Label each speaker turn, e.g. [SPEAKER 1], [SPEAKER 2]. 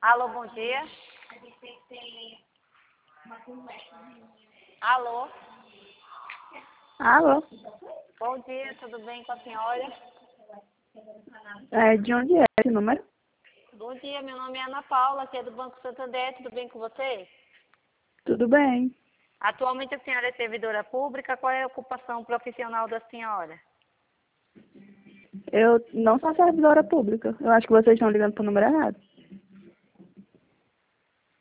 [SPEAKER 1] Alô, bom dia. Alô,
[SPEAKER 2] Alô?
[SPEAKER 1] bom dia, tudo bem com a senhora?
[SPEAKER 2] De onde é esse número?
[SPEAKER 1] Bom dia, meu nome é Ana Paula, aqui é do Banco Santander, tudo bem com você?
[SPEAKER 2] Tudo bem.
[SPEAKER 1] Atualmente a senhora é servidora pública, qual é a ocupação profissional da senhora?
[SPEAKER 2] Eu não sou servidora pública. Eu acho que vocês estão ligando para o número errado.